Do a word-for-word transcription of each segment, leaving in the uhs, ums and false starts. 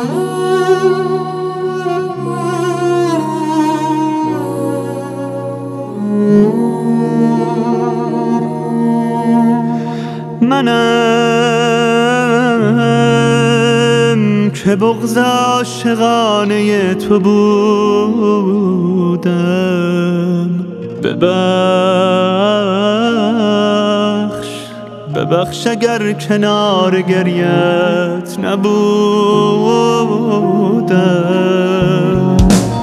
منم که بغض عاشقانه تو بودم. ببخش ببخش اگر کنار گریت نبودم.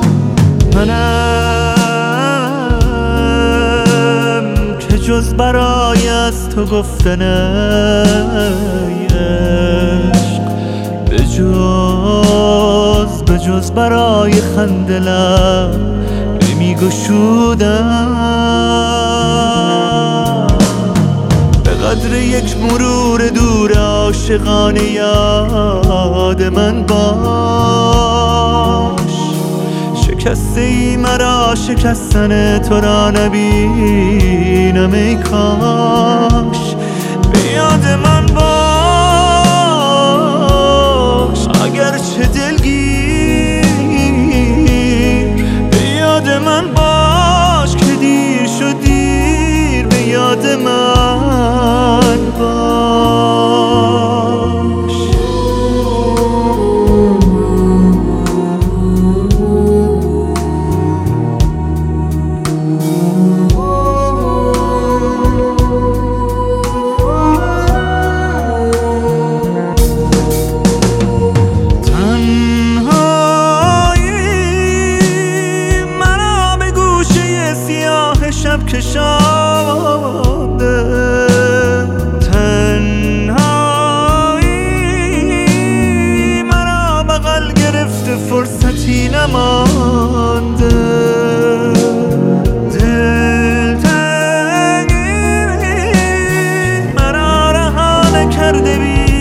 منم که جز برای از تو گفتن ای عشق، به جز به جز برای خنده لب نمی گشودم. به قدر یک مرور دور عاشقانه یاد من باش. شکسته ای مرا شکستن تو را نبینم ای کاش. به یاد من باش اگرچه دلگیر. به یاد من باش که دیر شد دیر. به یاد من باش. شب کشانده تنهایی مرا بغل گرفته فرصتی نمانده. دلتنگی مرا رها نکرده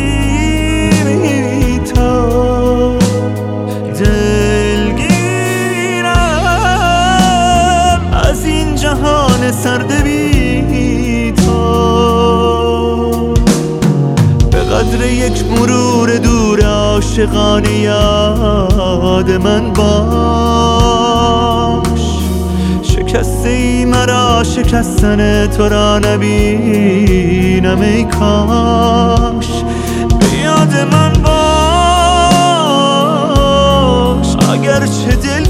بی تو. دلگیرم از این جهان سرد بی تو. به قدر یک مرور دور عاشقانه یاد من باش. شکسته ای مرا شکستن تو را نبینم ای کاش. به یاد من باش اگرچه دل